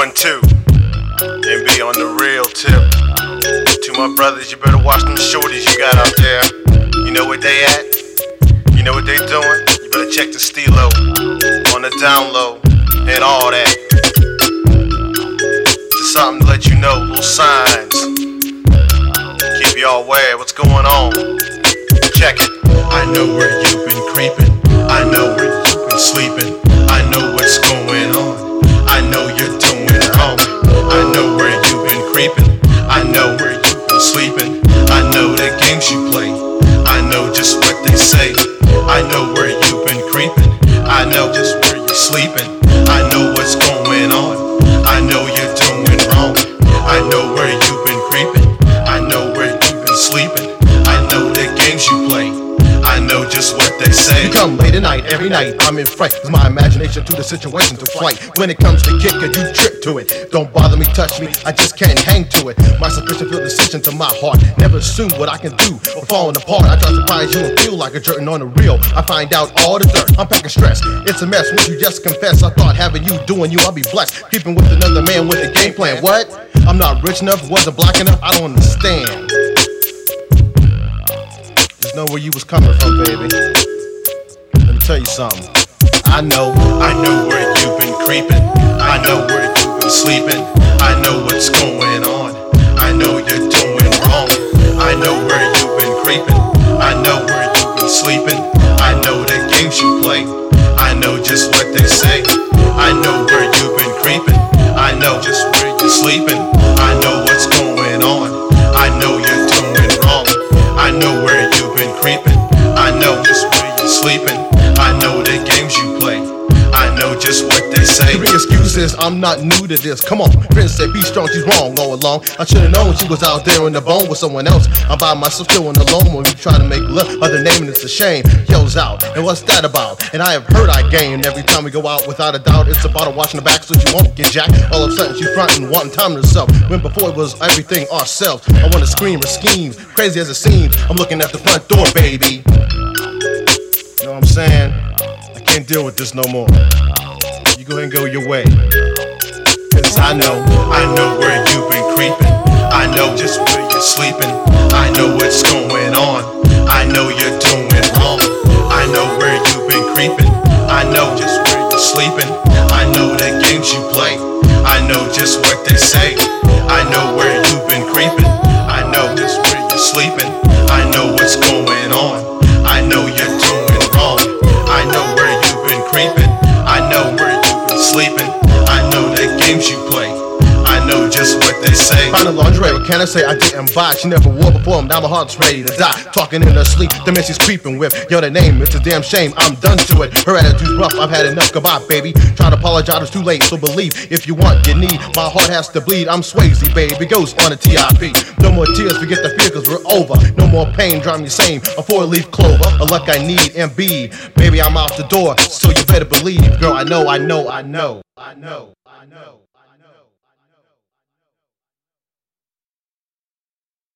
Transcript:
1-2. MB on the real tip. To my brothers, you better watch them shorties you got out there. You know where they at? You know what they doing? You better check the stilo on the down low and all that. Just something to let you know, little signs. Keep y'all aware what's going on. Check it. I know where you've been creeping. I know where you've been sleeping. I know what's going on. I know you're doing wrong. I know where you've been creeping. I know where you've been sleeping. I know the games you play. I know just what they say. I know where you've been creeping. I know just where you're sleeping. I know what's going on. I know you're doing wrong. I know where you've been creeping. I know where you've been sleeping. I know the games you play. I know just what they say. You come late at night, every night I'm in fright. It's my imagination to the situation to flight. When it comes to kick it, you trip to it. Don't bother me, touch me, I just can't hang to it. My suspicion feel decision to my heart. Never assume what I can do or falling apart. I try to surprise you and feel like a jerkin' on the real. I find out all the dirt, I'm packing stress. It's a mess, won't you just confess? I thought having you doing you, I'll be blessed. Keeping with another man with a game plan. What? I'm not rich enough, wasn't black enough, I don't understand. Know where you was coming from, baby. Let me tell you something. I know where you've been creeping. I know where you've been sleeping. I know what's going on. I know you're doing wrong. I know where you've been creeping. I know where you've been sleeping. I know the games you play. I know just what they say. I know where you've been creeping. I know just where you're sleeping. I know what's going on. I know you're doing wrong. I know where you've been creeping. I know just where you're sleeping. I know the games you play. I know just what they say. Three excuses, I'm not new to this. Come on, Prince said be strong, she's wrong all along. I should've known she was out there in the bone with someone else. I'm by myself still in alone when we try to make love. Other name and it's a shame. Yells out, and what's that about? And I have heard I gain every time we go out without a doubt. It's about a washing the back so she won't get jacked. All of a sudden she frontin', wanting time to herself. When before it was everything ourselves. I wanna scream or schemes, crazy as it seems. I'm looking at the front door, baby. You know what I'm saying? I can't deal with this no more. You go ahead and go your way. Cause I know where you've been creeping. I know just where you're sleeping. I know what's going on. I know you're doing wrong. I know where you've been creeping. I know just where you're sleeping. I know the games you play. I know just what they say. I know where you've been creeping. I know just where you're sleeping. I know what's going on. I know you're doing wrong. I know where you've been creeping. I know where you've been sleeping. I know the games you play. I know just what they say. Find a lingerie, what can I say? I didn't buy. She never wore before, now my heart's ready to die. Talking in her sleep, the man she's creeping with. Yo, the name, it's a damn shame, I'm done to it. Her attitude's rough, I've had enough, goodbye, baby. Try to apologize, it's too late, so believe. If you want, you need, my heart has to bleed. I'm Swayze, baby, goes on a TIP. No more tears, forget the fear, cause we're over. No more pain, drive me sane. A 4-leaf clover, a luck I need, MB. Baby, I'm out the door, so you better believe. Girl, I know.